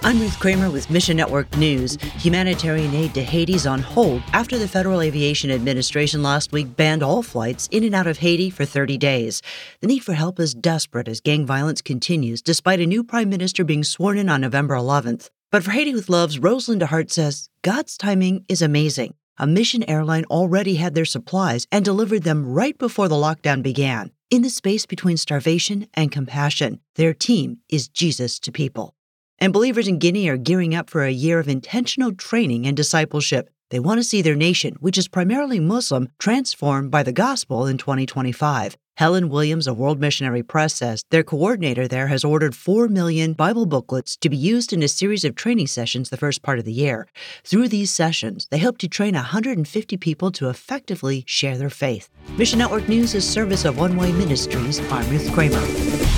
I'm Ruth Kramer with Mission Network News. Humanitarian aid to Haiti is on hold after the Federal Aviation Administration last week banned all flights in and out of Haiti for 30 days. The need for help is desperate as gang violence continues, despite a new prime minister being sworn in on November 11th. But for Haiti with Love's Rosalind DeHart says God's timing is amazing. A Mission airline already had their supplies and delivered them right before the lockdown began. In the space between starvation and compassion, their team is Jesus to people. And believers in Guinea are gearing up for a year of intentional training and discipleship. They want to see their nation, which is primarily Muslim, transformed by the gospel in 2025. Helen Williams of World Missionary Press says their coordinator there has ordered 4 million Bible booklets to be used in a series of training sessions the first part of the year. Through these sessions, they hope to train 150 people to effectively share their faith. Mission Network News is service of One Way Ministries. I'm Ruth Kramer.